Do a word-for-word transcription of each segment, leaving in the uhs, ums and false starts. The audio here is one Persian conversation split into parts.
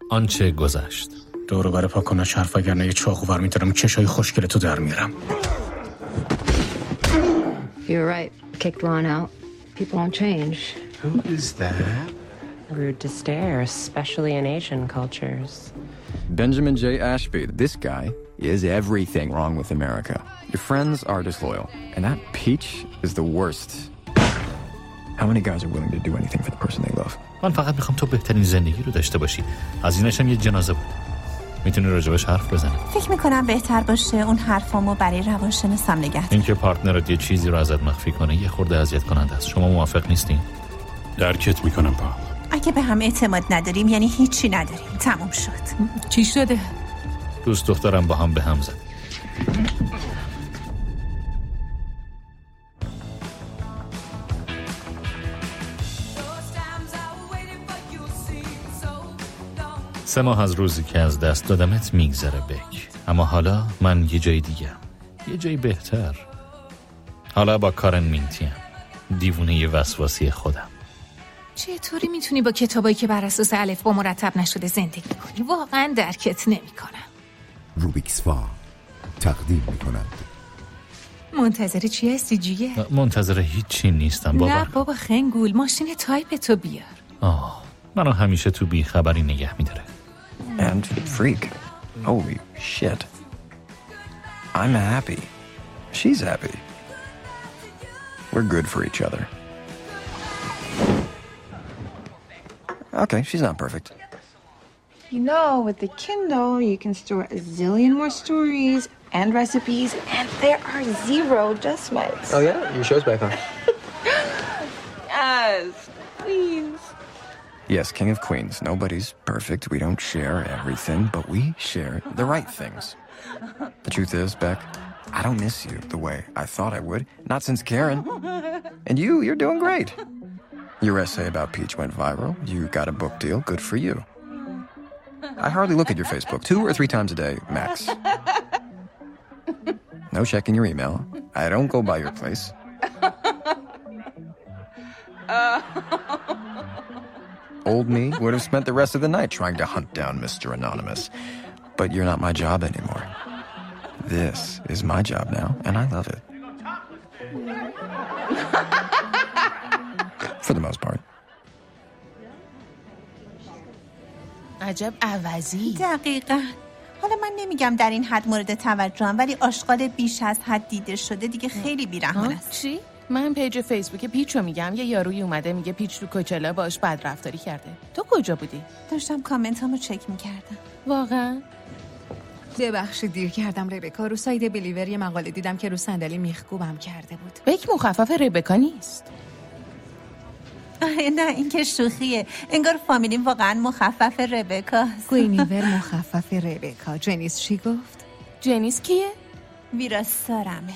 آنچه گذشت. دورو بره پاک کنه حرف، اگر نه یه چاقو ور می‌دارم چشای خوشگل تو در میارم. You're right. Kicked Ron out. People don't change. Who is that? Rude to stare, especially in Asian cultures. Benjamin J. Ashby. This guy is everything wrong with America. Your friends are disloyal, and that Peach is the worst. How many guys are willing to do anything for the person they love? من فقط میخوام تو بهترین زندگی رو داشته باشی. هزینه‌ش هم یه جنازه بود. میتونی راجبش حرف بزنی. فکر میکنم بهتر باشه اون حرفامو برای روانشناسم نگه دارم. اینکه پارتنرت یه چیزی رو ازت مخفی کنه یه خورده اذیت کننده است. شما موافق نیستین؟ درکت میکنم پا. اگه به هم اعتماد نداریم یعنی هیچی نداریم. تموم شد. چی شده؟ دوست دخترم با هم به هم زد. سه ماه از روزی که از دست دادمت میگذره بک، اما حالا من یه جای دیگه، یه جای بهتر. حالا با کارن مینتیم، دیوونه یه وسواسی خودم. چطوری میتونی با کتابایی که بر اساس الفبا مرتب نشده زندگی کنی؟ واقعا درکت نمیکنم. روبیکس فا تقدیم میکنند. منتظر چی هستی جیه؟ منتظر هیچی نیستم بابا. نه بابا خنگول، ماشین تایپ تو بیار. آه، منو همیشه تو بی خبری نگه میداره. And freak. Holy shit. I'm happy. She's happy. We're good for each other. Okay, she's not perfect. You know, with the Kindle, you can store a zillion more stories and recipes, and there are zero dust mites. Oh yeah? Your show's back on. Yes, please. Yes, King of Queens. Nobody's perfect. We don't share everything, but we share the right things. The truth is, Beck, I don't miss you the way I thought I would. Not since Karen. And you, you're doing great. Your essay about Peach went viral. You got a book deal. Good for you. I hardly look at your Facebook. Two or three times a day, max. No checking your email. I don't go by your place. Old me would have spent the rest of the night trying to hunt down Mister Anonymous. But you're not my job anymore. This is my job now, and I love it. For the most part. عجب عوضی. دقیقاً. حالا من نمیگم در این حد مورد توجهم، ولی آشغال بیش از حد دیده شده دیگه خیلی بی‌رحمانه است. چی؟ من پیج فیسبوک پیچو میگم، یه یارویی اومده میگه پیچ تو کوچلا باش بد رفتاری کرده. تو کجا بودی؟ داشتم کامنتامو چک میکردم. واقعا؟ ببخشید دیر کردم ربکا. رو سایت بلیور یه مقاله دیدم که رو صندلی میخکوبم کرده بود. بک مخفف ربکا نیست. نه این که شوخیه. انگار فامیلیم واقعا مخفف ربکاست. گوینیور مخفف ربکا. جنیس چی گفت؟ جنیس کیه؟ ویراستارمه.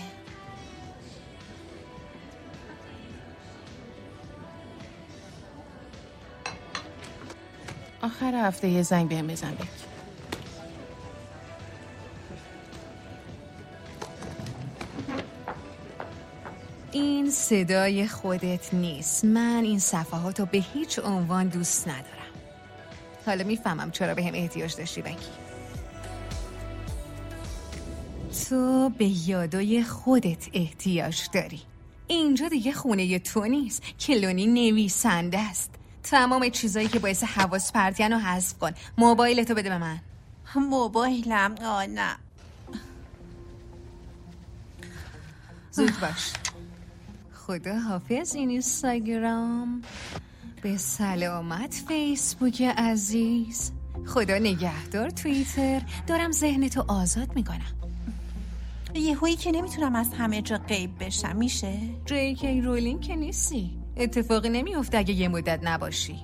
آخر هفته یه زنگ بهم بزن بک. این صدای خودت نیست. من این صفحاتو به هیچ عنوان دوست ندارم. حالا میفهمم چرا بهم احتیاج داشتی بکی. تو به یادای خودت احتیاج داری. اینجا دیگه خونه تو نیست. کلونی نویسنده است. تمام چیزایی که باعث حواس پرتیان رو حذف کن. موبایلتو بده به من. موبایلم؟ آه نه. زود باش. خدا حافظ اینستاگرام. به سلامت فیسبوک عزیز. خدا نگهدار توییتر. دارم ذهنتو آزاد میکنم. یهویی که نمیتونم از همه جا غیب بشم میشه؟ جی کی رولینگ که نیستی. اتفاقی نمیفته اگه یه مدت نباشی.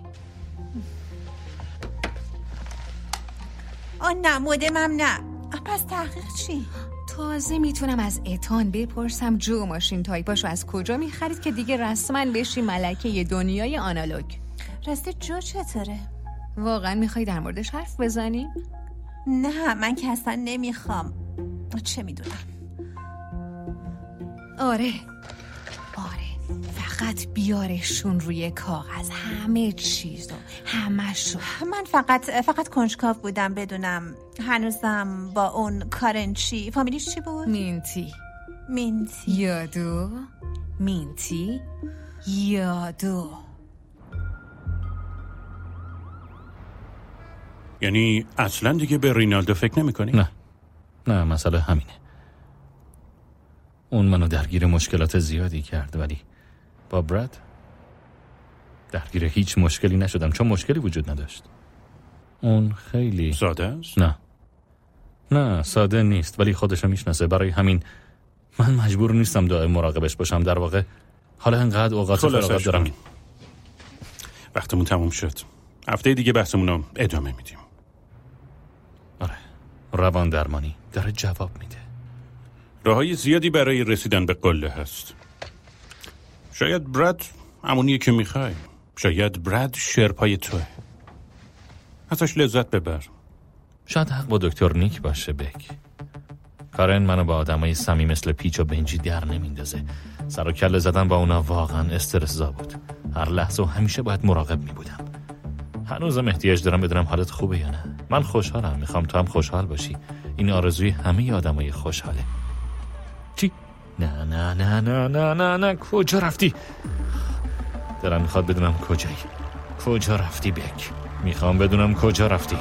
آه نه مودمم نه. پس تحقیق چی؟ تازه میتونم از اتان بپرسم جو ماشین تایپاشو از کجا میخرید که دیگه رسما بشی ملکه ی دنیای آنالوگ. راستی جو چطوره؟ واقعا میخوای در موردش حرف بزنیم؟ نه من که اصلا نمیخوام. چه میدونم. آره آره فقط فقط بیارشون روی کاغذ، همه چیزو، همه شو. من فقط فقط کنجکاو بودم بدونم هنوزم با اون کارنچی، فامیلیش چی بود؟ مینتی. مینتی. یادو. مینتی. یادو. یعنی اصلا دیگه به رینالدو فکر نمی کنی؟ نه نه، مسئله همینه. اون منو درگیر مشکلات زیادی کرد، ولی با براد درگیر هیچ مشکلی نشدم، چون مشکلی وجود نداشت. اون خیلی ساده است؟ نه نه ساده نیست، ولی خودشو میشناسه. برای همین من مجبور نیستم دائم مراقبش باشم. در واقع حالا انقدر اوقات فراغت دارم. وقتمون تموم شد. هفته دیگه بحثمون رو ادامه میدیم. آره، روان درمانی داره جواب میده. راههای زیادی برای رسیدن به قله هست. شاید براد همونیه که میخوای. شاید براد شرپای توه. ازش لذت ببر. شاید حق با دکتر نیک باشه بک. کارن منو با آدمای سمی مثل پیچ و بنجی در نمیندازه. سر و کله زدن با اونا واقعا استرس‌زا بود. هر لحظه و همیشه باید مراقب میبودم. هنوزم احتیاج دارم بدونم حالت خوبه یا نه. من خوشحالم، میخوام تو هم خوشحال باشی. این آرزوی همه آدمای خوشحاله. چی؟ نه نه نه نه نه نه نه کجا رفتی؟ دلم میخواد بدونم کجایی. کجا رفتی بک؟ میخوام بدونم کجا رفتی.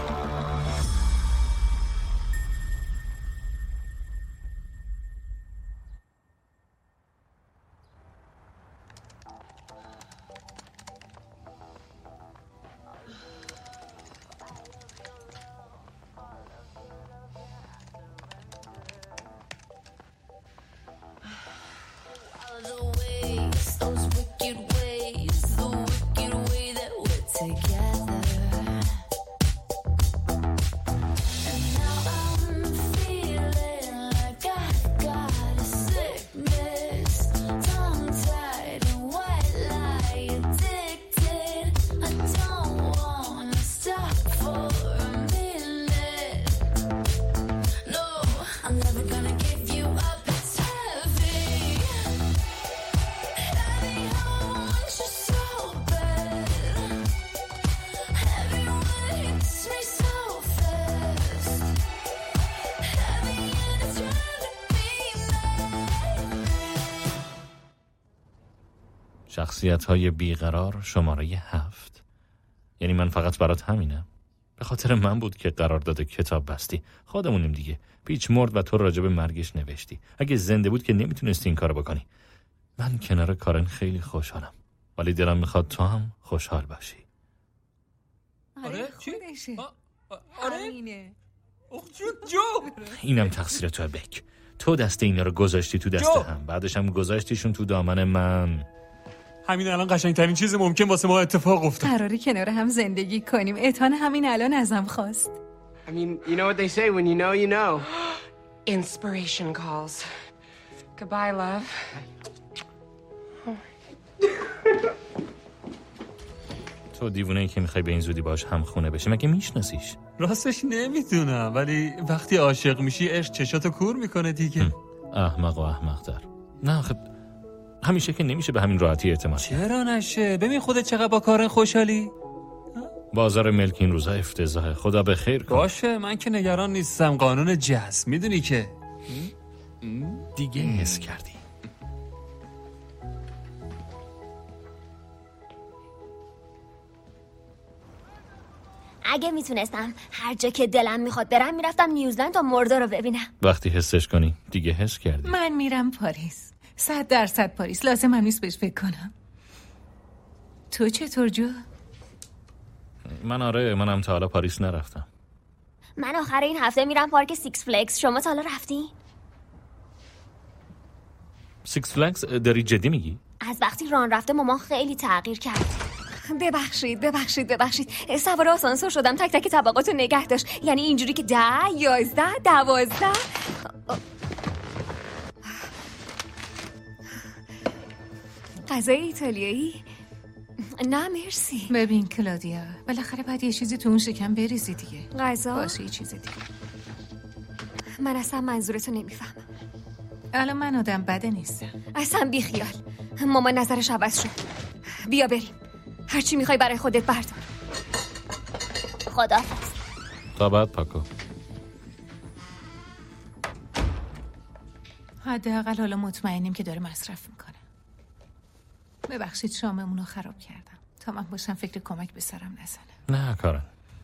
شخصیت‌های بیقرار شماره هفت. یعنی من فقط برات همینم. به خاطر من بود که قرارداد کتاب بستی. خودمونیم دیگه. پیچ مرد و تو راجع به مرگش نوشتی. اگه زنده بود که نمیتونستی این کارو بکنی. من کنار کارن خیلی خوشحالم، ولی دلم میخواد تو هم خوشحال باشی. آره خودشه. آره اینه. جو اینم تقصیر تو بک. تو دست اینا رو گذاشتی تو دست هم، بعدش هم گذاشتیشون تو دامن من. همین الان قشنگترین چیز ممکن واسه ما اتفاق افتاد. قراره کنار هم زندگی کنیم. اتان همین الان ازم خواست. I mean, you know what they say, when you know, you know. Inspiration calls. Goodbye, love. تو دیوونه‌ای که میخوای به این زودی باش هم خونه بشی. مگه میشناسیش؟ راستش نمیدونم، ولی وقتی عاشق میشی عشق چشاتو کور میکنه دیگه. احمق و احمق‌تر. نه خب همیشه که نمیشه به همین راحتی اعتماد. چرا نشه؟ ببین خودت چقدر با کارن خوشحالی. بازار ملک این روزا افتضاحه. خدا به خیر کن. باشه من که نگران نیستم. قانون جذب میدونی که دیگه حس کردی. اگه میتونستم هر جا که دلم میخواد برم میرفتم نیوزلند تا مردو رو ببینم. وقتی حسش کنی دیگه حس کردی. من میرم پاریس. صد درصد پاریس. لازم هم نیست بهش فکر کنم. تو چطور جو؟ من آره منم تا حالا پاریس نرفتم. من آخر این هفته میرم پارک سیکس فلگز. شما تا حالا رفتی؟ سیکس فلگز داری جدی میگی؟ از وقتی ران رفته مامان خیلی تغییر کرد. ببخشید ببخشید ببخشید سوار آسانسور شدم، تک تک طبقاتو نگه داشت. یعنی اینجوری که ده یازده دوازده. غذای ایتالیایی؟ نه مرسی. ببین کلادیا بالاخره باید یه چیزی تو اون شکم بریزی دیگه. غذا؟ باشه یه چیز دیگه. من اصلا منظورتو نمیفهمم. الان من آدم بده نیستم. اصلا بیخیال. مامان نظرش عوض شد. بیا بریم. هرچی میخوای برای خودت بردار. خداحافظ. تا بعد پاکو. حداقل حالا مطمئنیم که داره مصرف میکنه. ببخشید شاممون رو خراب کردم. تا من باشم فکر کمک به سرم نزنه. نه کارن.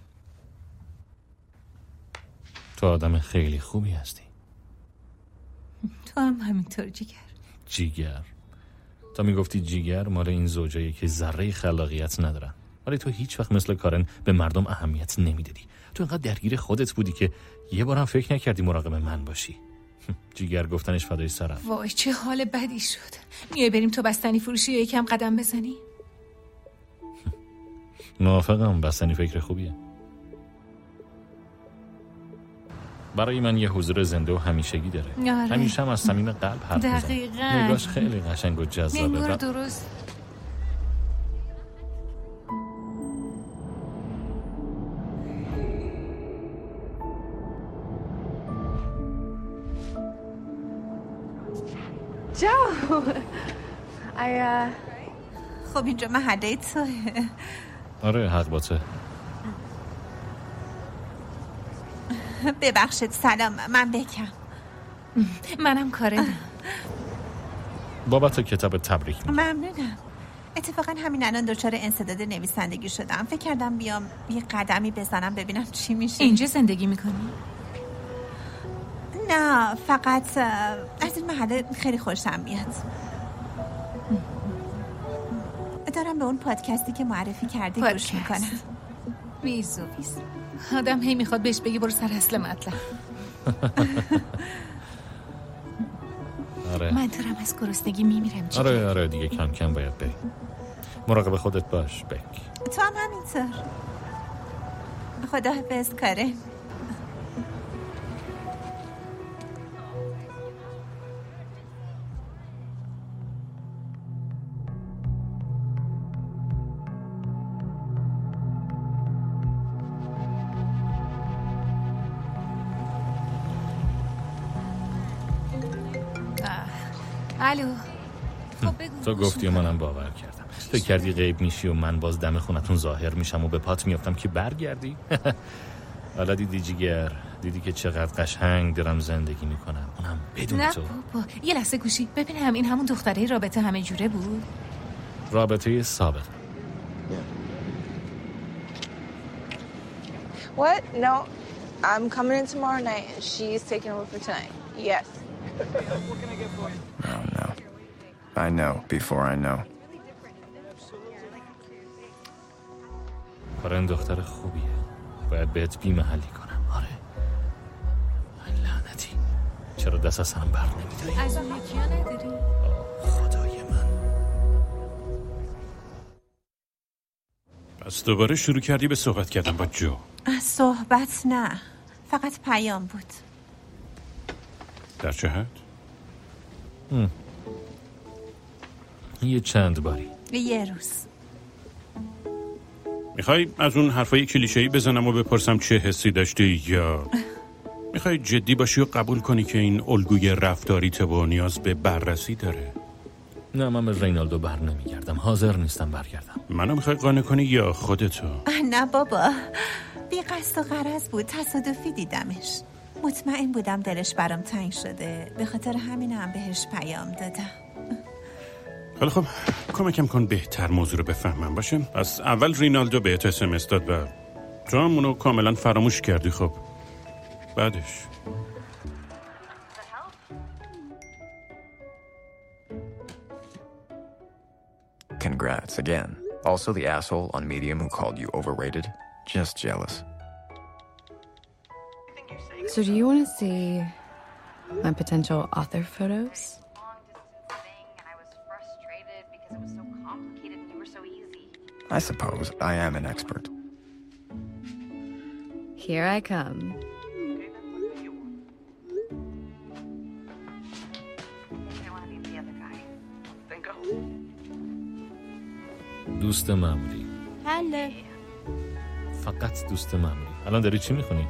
تو آدم خیلی خوبی هستی. تو هم همینطور جیگر. جیگر. تا میگفتی جیگر مال این زوجایی که ذره خلاقیت ندارن. ولی تو هیچ وقت مثل کارن به مردم اهمیت نمیدادی. تو اینقدر درگیر خودت بودی که یه بارم فکر نکردی مراقب من باشی. جیگر گفتنش فدای سرم. وای چه حال بدی شد. میای بریم تو بستنی فروشی یا یکم قدم بزنی؟ موافقم. بستنی فکر خوبیه. برای من یه حضور زنده و همیشگی داره. آره. همیشه هم از صمیم قلب حرف میزنه. دقیقاً. نگاش خیلی قشنگ و جذابه. نگار درست. Joe, I uh. خب اینجا محله توه. آره حق باته. ببخشید سلام من بکم. منم کارنم. بابت کتاب تبریک میگم. ممنونم. اتفاقا همین الان دچار انسداد نویسندگی شدم. فکر کردم بیام یه قدمی بزنم ببینم چی میشه. اینجا زندگی میکنی؟ نه فقط از این محله خیلی خوشم میاد. دارم به اون پادکستی که معرفی کردی گوش میکنم. ویزو ویزو. آدم هی میخواد بهش بگی برو سر اصل مطلب. آره. من دارم از گرسنگی میمیرم. آره آره دیگه کم کم باید بریم. مراقب خودت باش بک. تو هم همینطور. خداحافظ کارن. الو. تو گفتی و منم باور کردم. فکر کردی غیب میشی و من باز دم خونتون ظاهر میشم و به پات میافتم که برگردی؟ حالا دیدی جیگر، دیدی که چقدر قشنگ دارم زندگی میکنم، اونم بدون نه تو. بابا یه لحظه گوشی ببینم این همون دختره رابطه همه جوره بود؟ رابطه ثابت. What? No, I'm coming in tomorrow night and she's taking over for tonight. Yes. No, no. I know before I know. کارن دختر خوبیه. باید بهت بی محلی کنم. آره. این لعنتی. چرا دست از سرم بر نمیداری؟ از اون یکی ها نداری؟ خدای من. پس دوباره شروع کردی به صحبت کردن با جو؟ صحبت نه. فقط پیام بود. در چه حد؟ هم. یه چند باری. یه روز. میخوای از اون حرفای کلیشه‌ای بزنم و بپرسم چه حسی داشتی یا میخوای جدی باشی و قبول کنی که این الگوی رفتاریت و نیاز به بررسی داره؟ نه من به رینالدو بر نمیگردم. حاضر نیستم برگردم. منو میخوای قانع کنی یا خودتو؟ نه بابا بی قصد و غرض بود. تصادفی دیدمش. مطمئن بودم دلش برام تنگ شده. به خاطر همین هم بهش پیام دادم. حالا خب کمکم کن بهتر موضوع رو بفهمم باشه. پس اول رینالدو بهت اس ام اس داد و تو هم اونو کاملا فراموش کردی. خب بعدش Congrats again. Also the asshole on Medium who called you overrated. Just jealous. So do you want to see my potential author photos? I suppose I am an expert. Here I come. دوست معمولی. Hello. فقط دوست معمولی. الان داری چی میخونی؟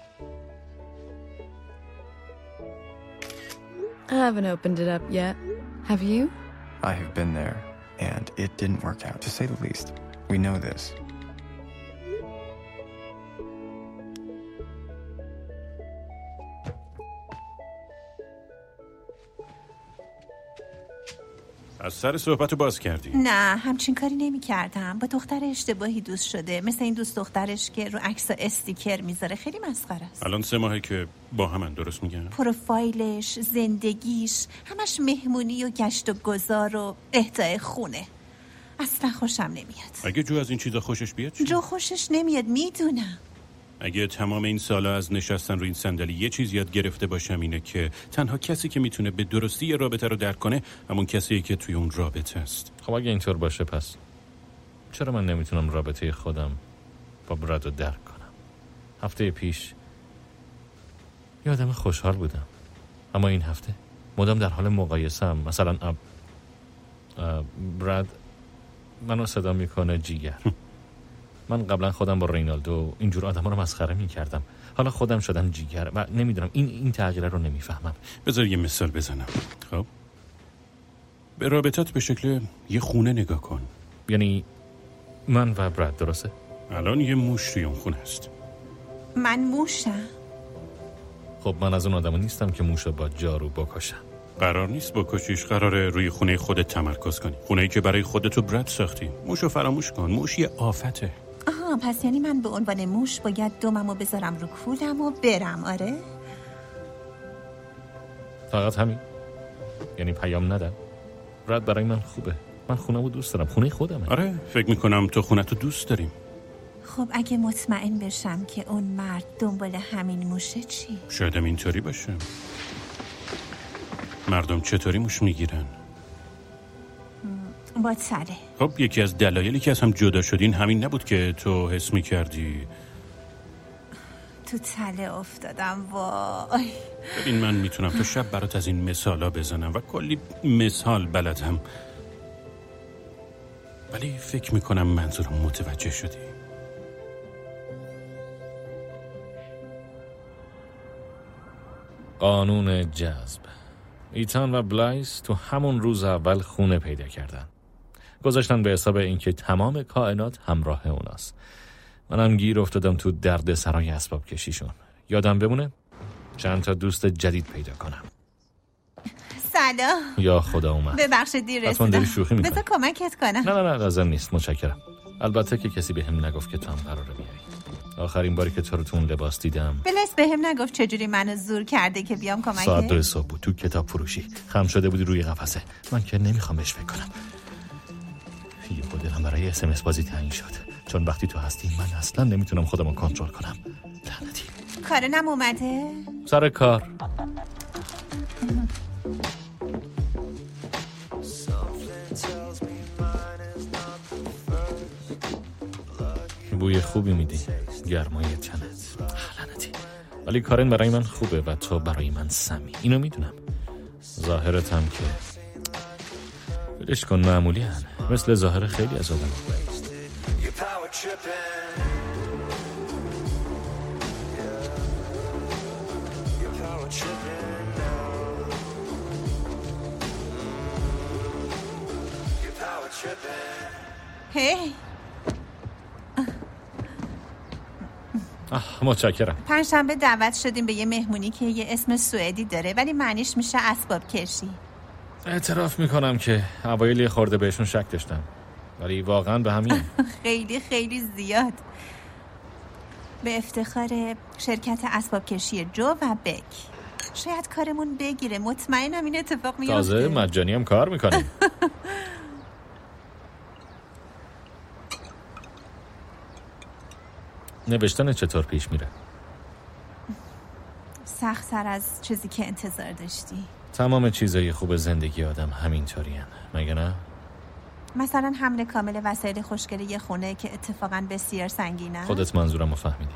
I haven't opened it up yet. Have you? I have been there, and it didn't work out, to say the least. We know this. از سر صحبتو باز کردی؟ نه همچین کاری نمی کردم. با دختر اشتباهی دوست شده، مثل این دوست دخترش که رو عکس استیکر میذاره. خیلی مسخره است. الان سه ماهه که با همن، درست میگم؟ پروفایلش، زندگیش، همش مهمونی و گشت و گذار و اهدای خونه. اصلا خوشم نمیاد. اگه جو از این چیزا خوشش بیاد چی؟ جو خوشش نمیاد، میدونم. اگه تمام این سالا از نشستن روی این صندلی یه چیز یاد گرفته باشم اینه که تنها کسی که میتونه به درستی یه رابطه رو درک کنه همون کسیه که توی اون رابطه است. خب اگه اینطور باشه پس چرا من نمیتونم رابطه خودم با براد رو درک کنم؟ هفته پیش یه آدم خوشحال بودم، اما این هفته مدام در حال مقایسه هم. مثلا اب... براد منو صدا میکنه جیگر. من قبلا خودم با رینالدو اینجور آدم ها رو مسخره میکردم، حالا خودم شدم جیگر و نمیدونم این این تغییره رو نمیفهمم. بذار یه مثال بزنم. خب به رابطات به شکل یه خونه نگاه کن. یعنی من و براد، درسته؟ الان یه موش توی اون خونه است. من موشم؟ خب من از اون آدم نیستم که موشو با جارو بکشم. قرار نیست بکشیش، قراره روی خونه خودت تمرکز کنی. خونه‌ای که برای خودت و براد ساختی. موشو فراموش کن، موش یه آفته. آها، پس یعنی من به عنوان موش باید دممو بذارم رو کولم و برم. آره؟ فقط همین؟ یعنی پیام ندم؟ براد برای من خوبه، من خونه‌مو دوست دارم، خونه خودمه. آره فکر میکنم تو خونتو دوست داریم. خب اگه مطمئن بشم که اون مرد دنبال همین موشه چی؟ شاید هم اینطوری باشه. مردم چطوری موش میگیرن؟ با تله. خب یکی از دلایلی که از هم جدا شدین همین نبود که تو حس میکردی تو تله افتادم؟ وای. ببین من میتونم تا شب برات از این مثالا بزنم و کلی مثال بلدم، ولی فکر میکنم منظورم متوجه شدی. قانون جذب. ایتان و بلایس تو همون روز اول خونه پیدا کردن، گذاشتن به حساب اینکه تمام کائنات همراه اوناست. منم گیر افتادم تو درد سرای اسباب کشیشون. یادم بمونه چند تا دوست جدید پیدا کنم. سلام. یا خدا اومد. ببخشید دیر رسیدم. حتما داری شوخی میکنی. بذار کمکت کنم. نه نه نه لازم نیست، متشکرم. البته که کسی بهم نگفت که تو هم قراره بیای. آخرین باری که تو رو تو اون لباس دیدم بلس بهم نگفت چجوری منو زور کرده که بیام کمکت. ساعت دو صبح بود، تو کتاب فروشی خم شده بودی روی قفسه. من که نمیخوام بهش فکر کنم. یه خودم برای اس ام اس بازی تعیین شد، چون وقتی تو هستی من اصلا نمیتونم خودمو کنترل کنم. لعنتی. کارنم اومده؟ سر کار. بوی خوبی میدی، گرمای تنت. لعنتی. ولی کارن برای من خوبه و تو برای من سمی، اینو میدونم. ظاهرت هم که بلش کن، معمولی هن. مثل ظاهر خیلی از آدم. هی آه متشکرم. پنجشنبه دعوت شدیم به یه مهمونی که یه اسم سوئدی داره ولی معنیش میشه اسباب کشی. اعتراف میکنم که اوایل خورده بهشون شک داشتم، ولی واقعا به همین. خیلی خیلی زیاد. به افتخار شرکت اسباب کشی جو و بک. شاید کارمون بگیره، مطمئنم این اتفاق میفته. تازه مجانی هم کار میکنیم. نوشتن چطور پیش میره؟ سخت‌تر از چیزی که انتظار داشتی. تمام چیزای خوب زندگی آدم همینطوری هن، مگه نه؟ مثلا حمل کامل وسایل خوشگل یه خونه که اتفاقا بسیار سنگینه. خودت منظورم رو فهمیدی.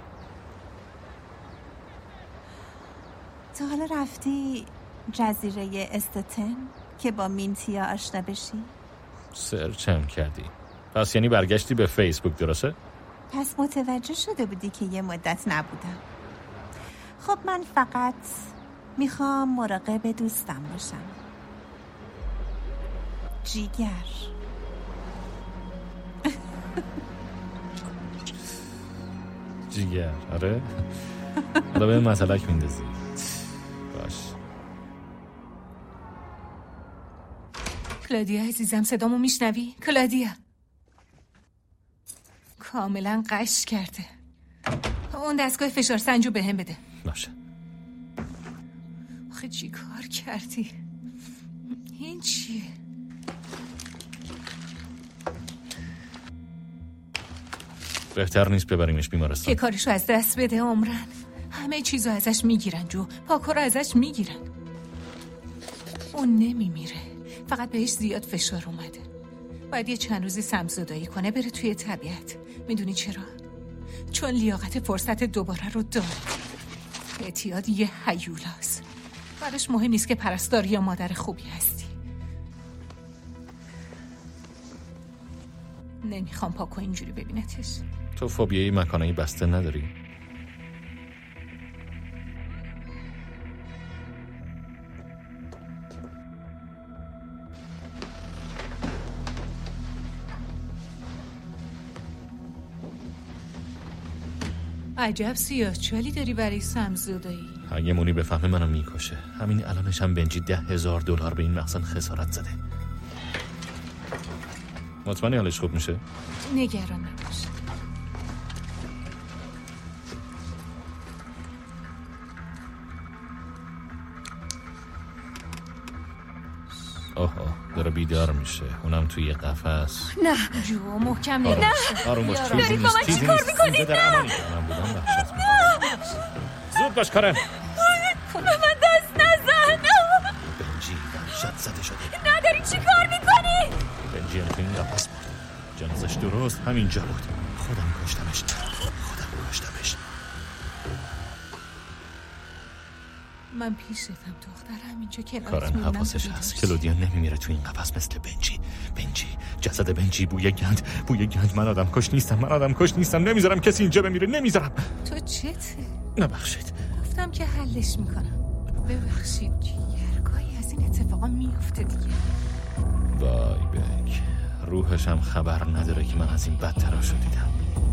تا حالا رفتی جزیره استتن که با مینتیا آشنا بشی؟ سرچم کردی؟ پس یعنی برگشتی به فیسبوک، درسته؟ پس متوجه شده بودی که یه مدت نبودم. خب من فقط میخوام مراقب دوستم باشم. جیگر. جیگر آره. حالا به مطلق میندازی. باش. کلادیا عزیزم صدامو میشنوی؟ کلادیا کاملا قش کرده. اون دستگاه فشار سنجو به هم بده. باشه. آخه چی کار کردی؟ این چیه؟ بهتر نیست ببریمش بیمارستان. که کارشو از دست بده عمرن. همه چیزو ازش میگیرن جو. پاکو رو ازش میگیرن. اون نمیمیره. فقط بهش زیاد فشار اومده. باید یه چند روزی سمزدایی کنه بره توی طبیعت. میدونی چرا؟ چون لیاقت فرصت دوباره رو داره. اعتیاد یه هیولاست. براش مهم نیست که پرستار یا مادر خوبی هستی. نمیخوام پاکو اینجوری ببینتش. تو فوبیای مکانایی بسته نداری؟ عجب سیاه‌چالی داری برای سمزدایی. اگه مونی بفهمه منو میکشه. همین الانش هم بنجی ده هزار دلار به این مقصد خسارت زده. مطمئنی حالش خوب میشه؟ نگران نباش. اوه اوه داره بیدار میشه. اونم توی قفس. نه جو محکم نگه. نه آروم باش. دارید با من چی کار میکنید؟ نه من بودم وحشت میکنم. زود باش کارن. به من دست نزن. بنجی وحشت زده شده. نداری چی کار میکنی؟ بنجی هم توی این قفس بود. جنازش درست همینجا بود. خودم کشتمش. خودم کشتمش. من پیشتم دخترم اینجا کنارت کارن میمونم. حواسش هست. کلودیا نمیمیره تو این قفس مثل بنجی. بنجی جسد بنجی بوی گند. بوی گند. من آدم کش نیستم. من آدم کش نیستم. نمیذارم کسی اینجا بمیره. نمیذارم. تو چته؟ نبخشید. گفتم که حلش میکنم. ببخشید جیگرگاهی از این اتفاقا میفته دیگه. وای بک. روحش هم خبر نداره که من از این بدتراشو دیدم.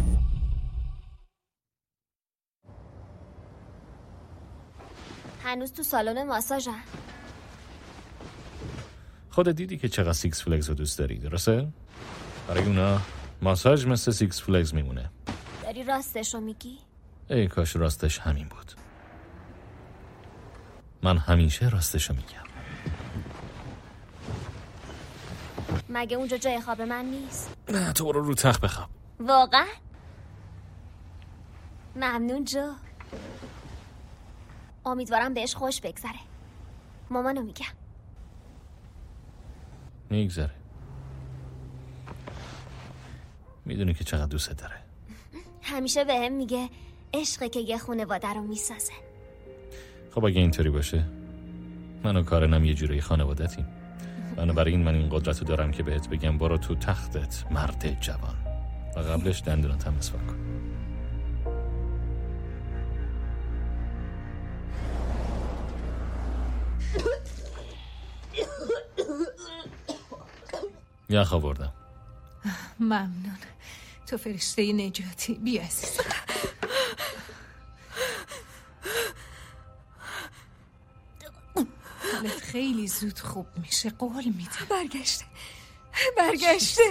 هنوز تو سالن ماساژم. خودت دیدی که چقدر سیکس فلگز رو دوست داری درسته؟ برای اونا ماساژ مثل سیکس فلگز میمونه. داری راستشو میگی؟ ای کاش راستش همین بود. من همیشه راستشو میگم. مگه اونجا جای خواب من نیست؟ نه تو برو رو تخت بخواب. واقعا؟ ممنون جو. امیدوارم بهش خوش بگذره. مامانو میگم. میگذره. میدونی که چقدر دوست داره. همیشه به هم میگه عشقه که یه خانواده رو میسازه. خب اگه اینطوری باشه من و کارنم یه جوری خانوادتیم. بنابراین من این قدرتو دارم که بهت بگم برو تو تختت مرد جوان و قبلش دندونات هم مسواک کن. یخ آوردم. ممنون. تو فرشته نجاتی. بیا عزیزم. حالت خیلی زود خوب میشه قول میدم. برگشته برگشته.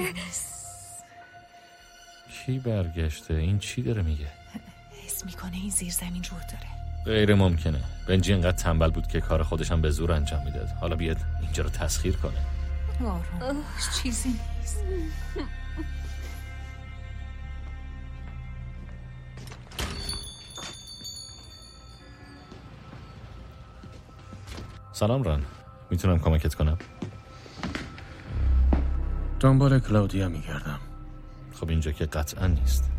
کی برگشته؟ این چی داره میگه؟ حس میکنه این زیر زمین روح داره. غیر ممکنه. بنجی انقدر تنبل بود که کار خودشم به زور انجام میداد. حالا بیاد اینجا رو تسخیر کنه. آروم چیزی نیست. سلام ران. میتونم کمکت کنم؟ دنبال کلاودیا میگردم. خب اینجا که قطعا نیست.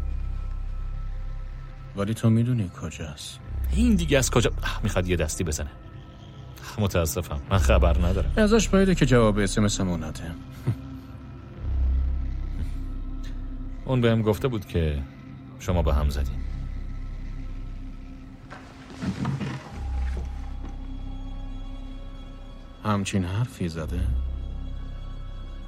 ولی تو میدونی کجاست. این دیگه از کجا؟ میخواد یه دستی بزنه. متاسفم من خبر ندارم. ازش باید که جواب اسمسمو نده. اون بهم گفته بود که شما با هم زدین. همچین حرفی زده؟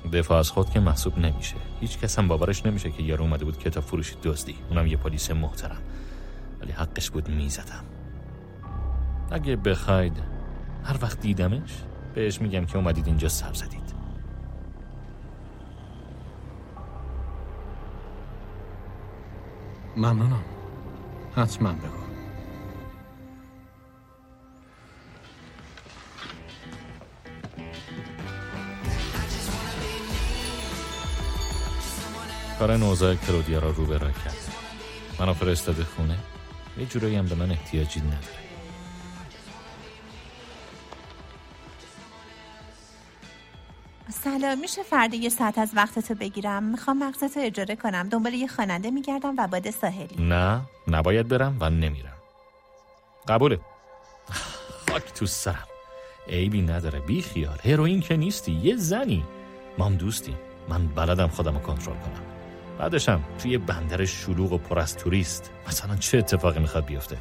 دفاع از خود که محسوب نمیشه. هیچ کس هم باورش نمیشه که یارو اومده بود کتاب فروشی دزدی، اونم یه پلیس محترم. ولی حقش بود میزدم. اگه بخواید هر وقت دیدمش بهش میگم که اومدید اینجا سر زدید. ممنونم. حتما بگو. کارن اوضاع کلودیا را رو برا کرد. منو فرستاده خونه. یه جورایی هم به من احتیاجی نداره. سلام، میشه فردا یه ساعت از وقتتو بگیرم؟ میخوام مغزتو اجاره کنم. دنبال یه خواننده میگردم و باد ساحلی. نه، نباید برم و نمیرم. قبوله. خاک تو سرم. عیبی نداره، بی خیال. هروئین که نیستی، یه زنی. ما هم دوستیم. من بلدم خودم رو کنترل کنم. بعدشم توی بندر شلوغ و پر از توریست مثلا چه اتفاقی میخواد بیفته؟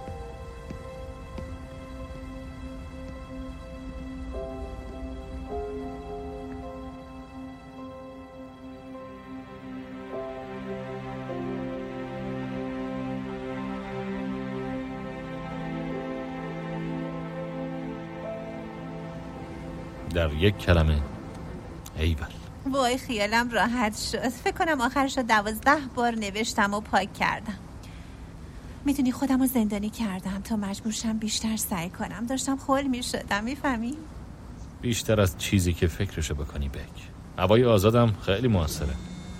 در یک کلمه ایول. وای خیالم راحت شد. فکر کنم آخرش رو دوازده بار نوشتم و پاک کردم. میدونی خودم رو زندانی کردم تا مجبورشم بیشتر سعی کنم. داشتم خول میشدم، میفهمی؟ بیشتر از چیزی که فکرشو بکنی بک. هوای آزادم خیلی موثره.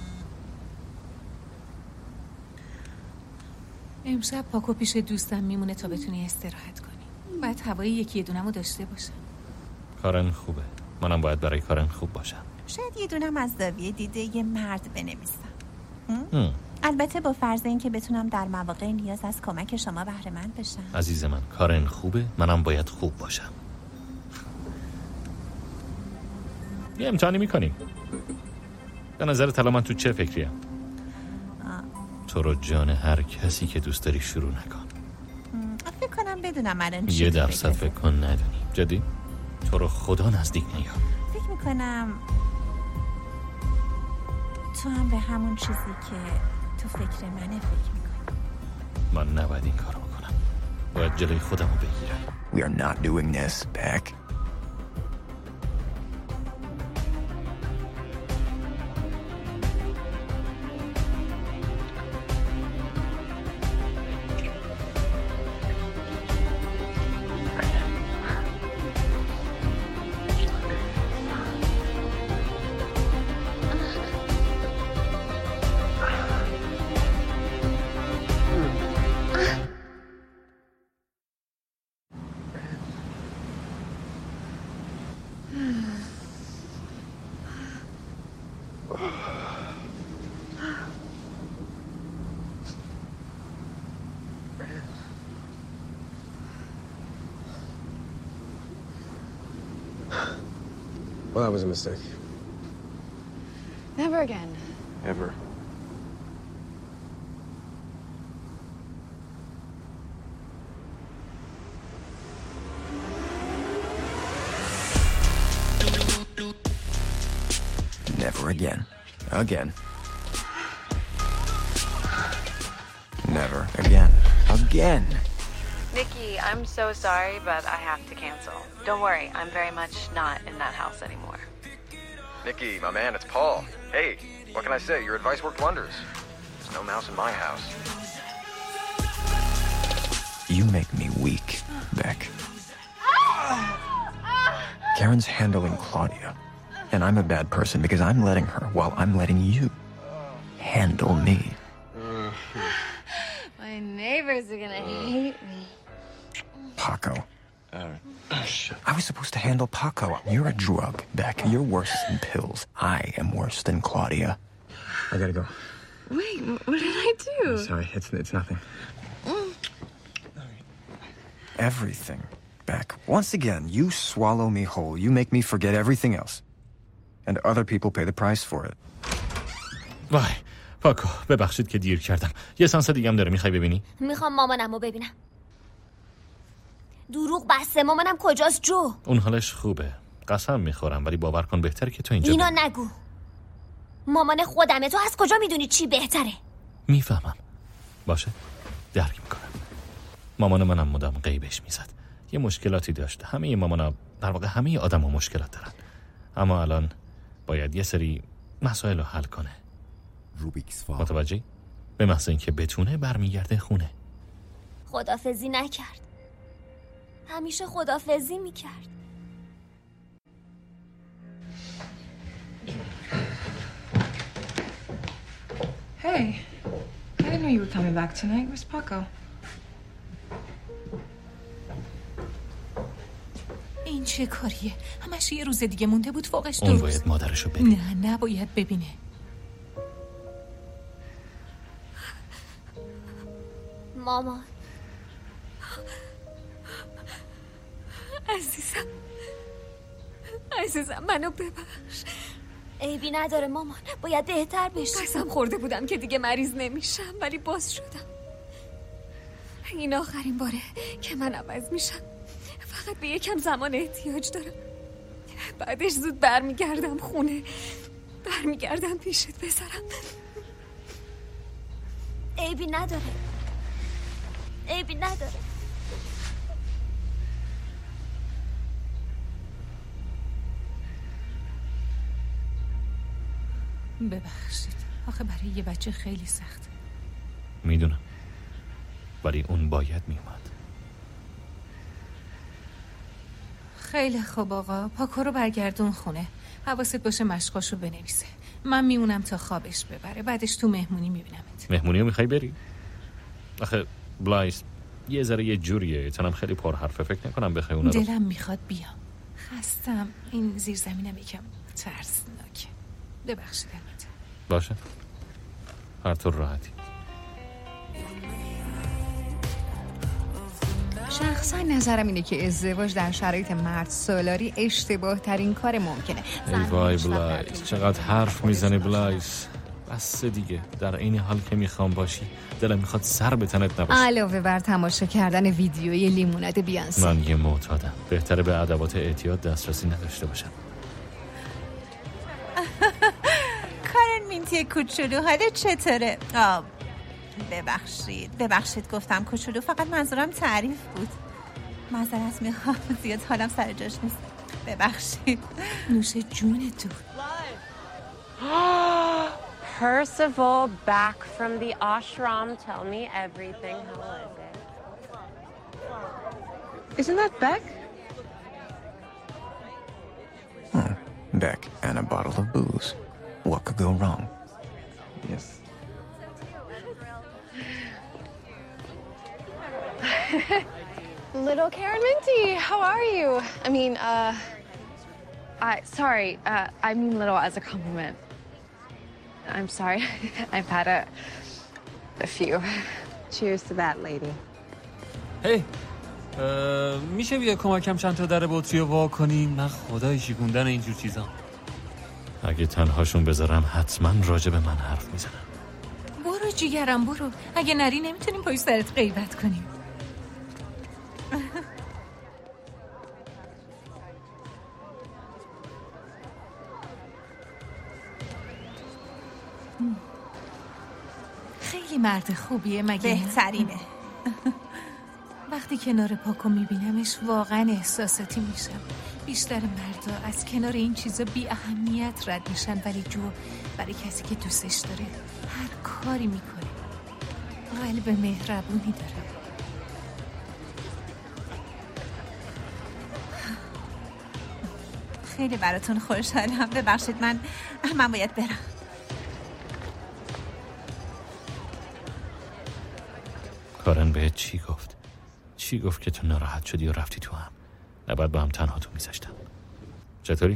امشب پاکو پیش دوستم میمونه تا بتونی استراحت کنی. باید هوای یکی یه دونمو داشته باشم. کارن خوبه. منم باید برای کارن خوب باشم. شاید یه دونم از زاویه دیده یه مرد بنویسم. البته با فرض این که بتونم در مواقع نیاز از کمک شما بهره مند بشم. عزیز من، کارن خوبه، منم باید خوب باشم. یه امتحانی میکنیم. به نظر طلا من تو چه فکریم؟ تو رو جان هر کسی که دوست داری شروع نکن. فکر کنم بدونم الان چی یه درصد فکر کن ندونی. جدی؟ تو رو خدا نزدیک نیا. فکر میکنم تو هم به همون چیزی که تو فکر منه فکر میکنی. من نباید این کارو بکنم. باید جلوی خودم رو بگیرم. We are not doing this, Beck. Well, that was a mistake. Never again. Ever. Never again. Again. Never again. Again. Nikki, I'm so sorry, but I have to cancel. Don't worry, I'm very much not in that house anymore. Nikki, my man, it's Paul. Hey, what can I say? Your advice worked wonders. There's no mouse in my house. You make me weak, Beck. Karen's handling Claudia. And I'm a bad person because I'm letting her while I'm letting you handle me. My neighbors are gonna hate me. Paco. I was supposed to handle Paco. You're a drug, Beck. You're worse than pills. I am worse than Claudia. I gotta go. Wait, what did I do? Sorry, it's it's nothing. Everything, Beck. Once again, you swallow me whole. You make me forget everything else. And other people pay the price for it. وای، پاکو، ببخشید که دیر کردم. یه سانس دیگه هم داره، میخوای ببینی؟ میخوام مامانمو ببینم. دروغ بسته، مامانم کجاست جو؟ اون حالش خوبه. قسم میخورم، ولی باور کن بهتره که تو اینجا اینا نگو. مامان خودمه، تو از کجا میدونی چی بهتره؟ میفهمم. باشه، درک میکنم. مامان منم مدام غیبش میزد. یه مشکلاتی داشت. همه مامانا، در واقع همه آدم ها مشکلات دارن. اما الان باید یه سری مسائل رو حل کنه. روبیکس فا. متوجهی؟ به محض اینکه بتونه برمیگرده خونه. خدافزی نکرد. همیشه خدافزی میکرد. Hey, I didn't know you were coming back tonight. Where's Paco? این چه کاریه؟ همش یه روز دیگه مونده بود فوقش دو اون روز. باید مادرشو ببینه. نه نباید ببینه. مامان عزیزم عزیزم منو ببخش. عیبی نداره مامان، باید بهتر بشی. قسم خورده بودم که دیگه مریض نمیشم، ولی باز شدم. این آخرین باره که من عوض میشم. فقط به یکم زمان احتیاج دارم. بعدش زود برمیگردم خونه، برمیگردم پیشت بذارم. عیبی نداره، عیبی نداره. ببخشید، آخه برای یه بچه خیلی سخته. میدونم، ولی اون باید میومد. خیلی خوب آقا، پاکو رو برگردون خونه. حواست باشه مشقاشو بنویسه. من میمونم تا خوابش ببره، بعدش تو مهمونی میبینمت. مهمونی رو میخوای بری؟ آخه بلایس یه ذره یه جوریه، تنم خیلی پر حرفه، فکر نکنم بخوای اونا رو. دلم میخواد بیام، خستم. این زیر زمینم یکم ترسناکه. ببخشید البته. باشه، هر طور راحتی. شخصا نظرم اینه که ازدواج در شرایط مرد سالاری اشتباه ترین کار ممکنه. ای وای بلایس، چقدر حرف میزنی بلایس. بس دیگه، در این حال که میخوام باشی دلم میخواد سر به تنت نباشه. علاوه بر تماشا کردن ویدیوی لیموناد بیانسه، من یه معتادم، بهتره به ادوات اعتیاد دسترسی نداشته باشم. کارن مینتی کوچولو، حالت چطوره؟ آه ببخشید ببخشید گفتم کوچولو، فقط منظورم تعریف بود. معذرت میخوام، زیاد حالم سر جاش نیست. ببخشید. نوش جون تو. Percival, back from the ashram. Tell me everything. How is it? Isn't that Beck? Hmm. Beck and a bottle of booze. What could go wrong? Yes. Little Karen Minty, how are you? I mean, uh, I, sorry, uh, I mean little as a compliment. I'm sorry, I've had a, a few. Cheers to that, lady. Hey, میشه بیا کمکم چند تا در بطری رو وا کنین؟ من خدای شیکوندن اینجور چیزا. اگه تنهاشون بذارم حتما راجع به من حرف میزنم. برو جیگرم برو، اگه نری نمیتونیم پای سرت غیبت کنیم. خیلی مرد خوبیه مگه؟ بهترینه. وقتی کنار پاکو میبینمش واقعا احساساتی میشم. بیشتر مردا از کنار این چیزا بی اهمیت رد میشن، ولی جو برای کسی که دوستش داره هر کاری میکنه. قلب مهربونی داره. خیلی براتون خوشحالم. ببخشید من من باید برم. کارن بهت چی گفت؟ چی گفت که تو ناراحت شدی و رفتی تو هم؟ نباید با هم تنها تو میذاشتم. چطوری؟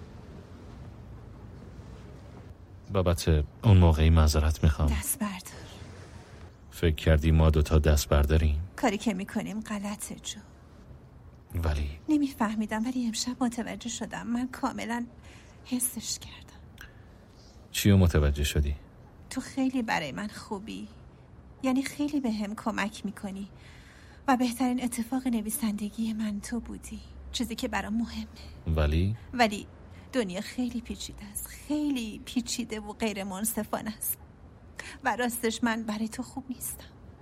بابت اون موقعی معذرت میخوام. دست بردار. فکر کردی ما دوتا دست برداریم؟ کاری که میکنیم غلطه جو. ولی نمیفهمیدم، ولی امشب متوجه شدم. من کاملا حسش کردم. چی رو متوجه شدی؟ تو خیلی برای من خوبی، یعنی خیلی به هم کمک میکنی و بهترین اتفاق نویسندگی من تو بودی. چیزی که برام مهمه. ولی ولی دنیا خیلی پیچیده است، خیلی پیچیده و غیر منصفانه است و راستش من برای تو خوب نیستم.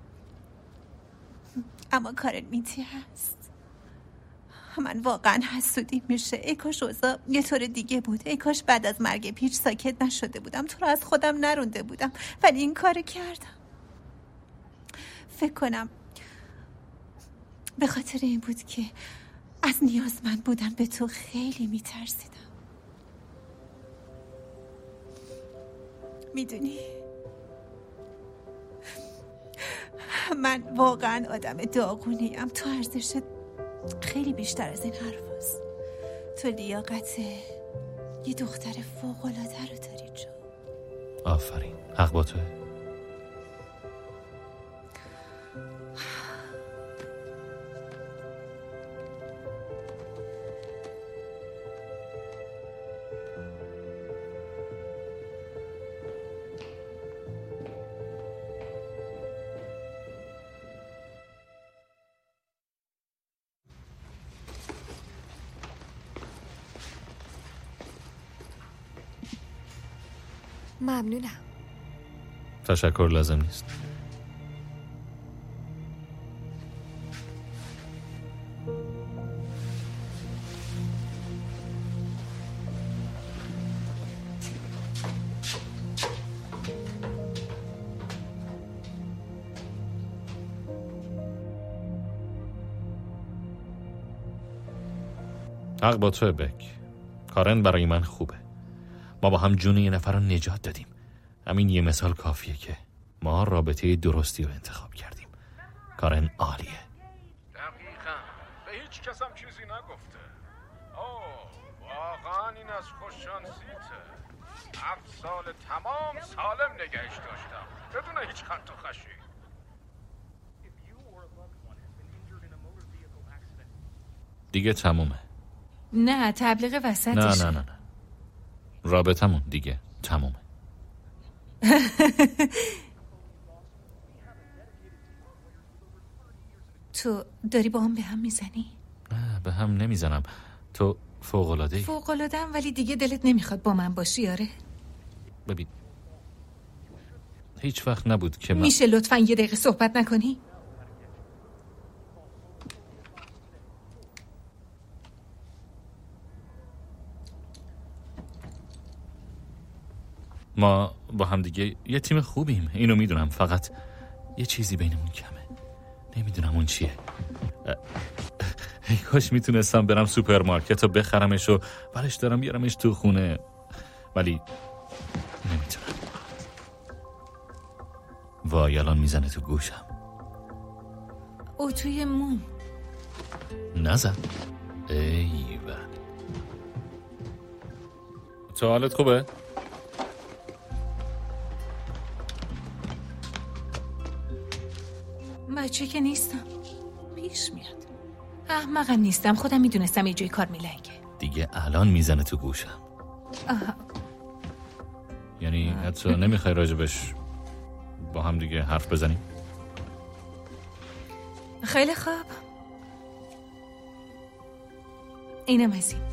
اما کارن مینتی هست. من واقعا حسودی میشه. ای کاش اوضاع یه طور دیگه بود. ای کاش بعد از مرگ پیچ ساکت نشده بودم، تو رو از خودم نرونده بودم، ولی این کارو کردم. فکر کنم به خاطر این بود که از نیازمند بودن به تو خیلی میترسیدم. میدونی من واقعا آدم داغونیم. تو ارزشت خیلی بیشتر از این حرف هست. تو لیاقت یه دختر فوق‌العاده رو داری جو. آفرین، حق با توه. ممنونم. تشکر لازم نیست. حق با توه بک. کارن برای من خوبه. ما با هم جون یه نفر رو نجات دادیم. همین یه مثال کافیه که ما رابطه درستی رو انتخاب کردیم. کارن عالیه. دقیقاً. به هیچ کس هم چیزی نگفته. اوه واقعاً این از خوششانسیته. هفت سال تمام سالم نگهش داشتم بدون هیچ خط و خشی. دیگه تمومه. نه تبلیغ وسطش. نه نه نه نه. رابطمون دیگه تمومه. تو داری با هم به هم میزنی؟ نه به هم نمیزنم. تو فوق‌العاده‌ای. فوق‌العاده‌ام ولی دیگه دلت نمیخواد با من باشی آره؟ ببین هیچ وقت نبود که من... میشه لطفاً یه دقیقه صحبت نکنی؟ ما با هم دیگه یه تیم خوبیم، اینو میدونم، فقط یه چیزی بینمون کمه. نمیدونم اون چیه. ای کاش میتونستم برم سوپرمارکت و بخرمش و برش دارم بیارمش تو خونه، ولی نمیتونم. وای الان میزنه تو گوشم. او توی موم نزن. ایوه تو حالت خوبه؟ بچه که نیستم، پیش میاد. احمقم نیستم، خودم میدونستم یه جای کار میلنگه. دیگه الان میزنه تو گوشم. آها. یعنی حتی نمیخوای راجبش با هم دیگه حرف بزنیم؟ خیلی خوب. اینم از این.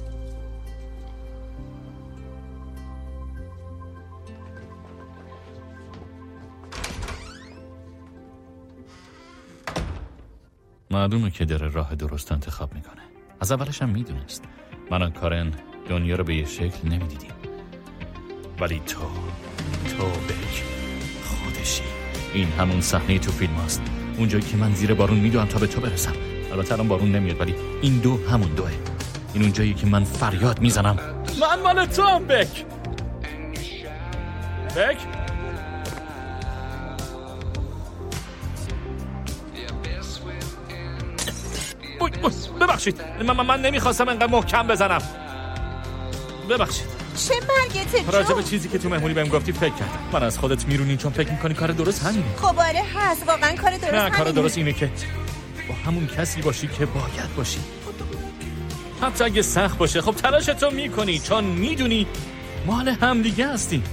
معلومه که داره راه درست انتخاب میکنه. از اولش هم میدونست. من و کارن دنیا رو به یه شکل نمیدیدیم، ولی تو تو بک خودشی. این همون صحنه تو فیلم هست، اونجایی که من زیر بارون میدوام تا به تو برسم. البته الان بارون نمیاد، ولی این دو همون دوه. این اونجایی که من فریاد میزنم من مال تو هم بک. بک ببخشید، من, من نمیخواستم انقدر محکم بزنم. ببخشید. چه مرگته جو؟ راجع به چیزی که تو مهمونی بهم گفتی فکر کردم. من از خودت میرونی چون فکر میکنی کار درست همینه. خب آره هست، واقعا کار درست همینه. نه کار درست اینه که با همون کسی باشی که باید باشی، حتی اگه سخت باشه. خب تلاشتو میکنی چون میدونی مال هم دیگه هستی.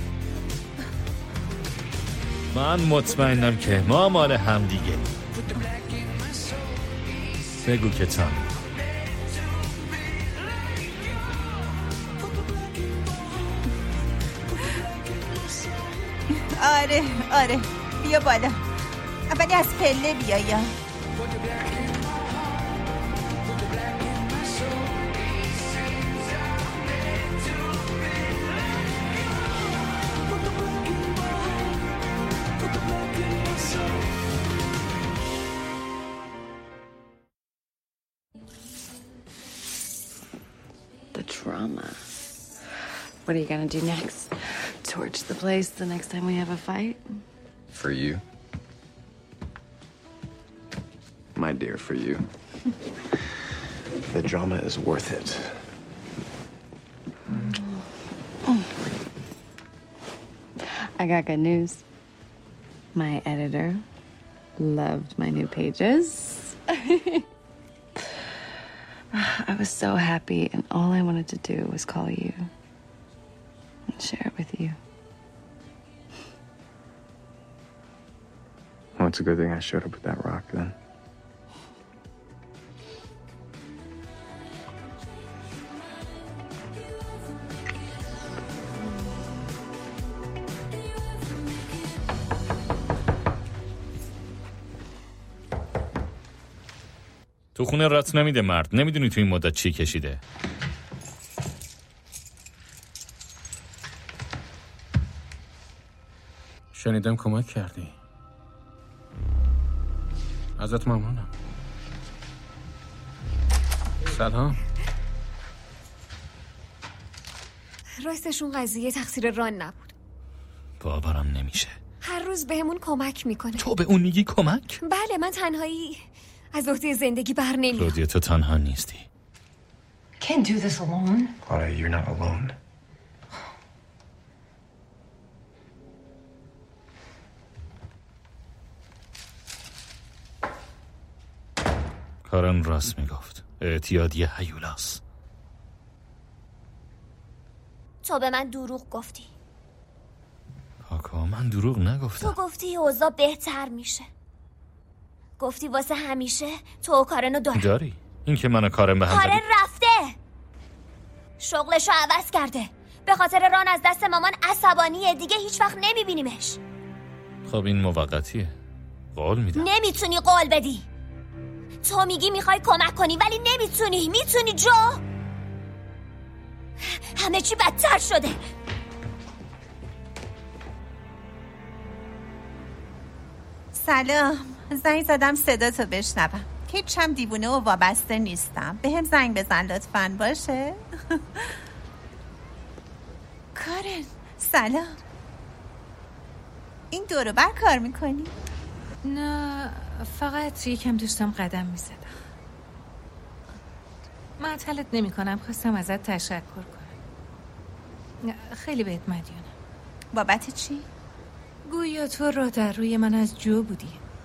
من مطمئنم که ما مال هم دیگه. بگو که تا آره آره بیا بالا، ولی از پله بیا. یا The drama. What are you gonna do next? Torch the place the next time we have a fight? For you. My dear, for you. The drama is worth it. I got good news. My editor loved my new pages. I was so happy, and all I wanted to do was call you and share it with you. Well, it's a good thing I showed up with that rock then. تو خونه رات نمیده مرد. نمیدونی تو این مدت چی کشیده. شنیدم کمک کردی. ازت ممنونم. سلام. راستش اون قضیه تقصیر ران نبود. باورم نمیشه. هر روز بهمون کمک میکنه. تو به اون میگی کمک؟ بله، من تنهایی از عهده زندگی بر نمیام. کلودیا تو تنها نیستی. Can't do this alone. Claudia, you're not alone. کارن راست میگفت. اعتیادی هیولاس. تو به من دروغ گفتی. پاکا من دروغ نگفتم. تو گفتی اوضاع بهتر میشه. گفتی واسه همیشه تو و کارنو داری. داری؟ این که منو کارن به هم کارن رفته. شغلشو عوض کرده. به خاطر ران از دست مامان عصبانیه. دیگه هیچ وقت نمیبینیمش. خب این موقتیه. قول میدم. نمیتونی قول بدی. تو میگی میخوای کمک کنی ولی نمیتونی. میتونی جو؟ همه چی بدتر شده. سلام. زنگ زدم صدا تو بشنوم. هیچ هم دیوونه و وابسته نیستم. به هم زنگ بزن لطفاً. باشه؟ کارن سلام. این دورو بر کار میکنی؟ نه، فقط یکم داشتم قدم میزدم. معطلت نمی کنم. خواستم ازت تشکر کنم. خیلی بهت مدیونم. بابت چی؟ گویا تو را در روی من از جو بودی.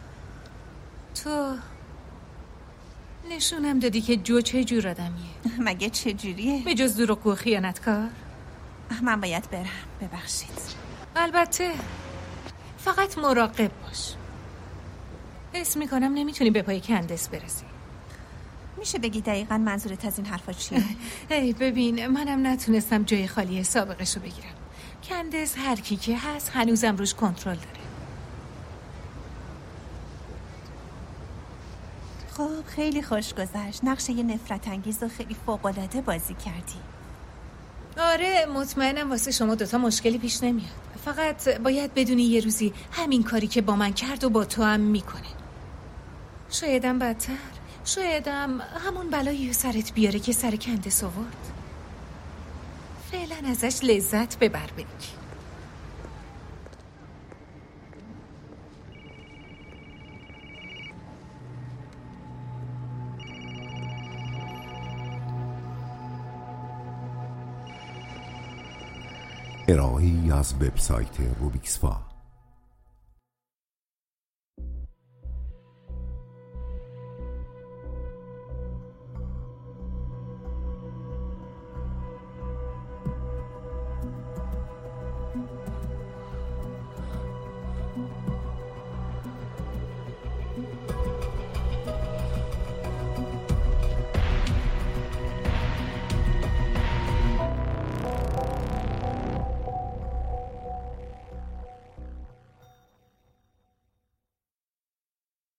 تو نشونم دادی که جو چه جور آدمیه. مگه چه جوریه؟ به جز دروغگو و خیانتکار. من باید برم. ببخشید. البته فقط مراقب باش. حس میکنم نمیتونی به پای کندس برسی. میشه بگی دقیقاً منظورت از این حرفا چیه؟ ای ببین، منم نتونستم جای خالی سابقشو بگیرم. کندس هر کی که هست هنوزم روش کنترل داره. خب خیلی خوش گذشت. نقشه یه نفرت انگیز و خیلی فوق‌العاده بازی کردی. آره، مطمئنم واسه شما دوتا مشکلی پیش نمیاد. فقط باید بدونی یه روزی همین کاری که با من کرد و با تو هم میکنه. شایدم بدتر، شایدم همون بلایی سرت بیاره که سر کندس آورد. فعلا ازش لذت ببر بگی. ارائه‌ای از وبسایت روبیکسفا.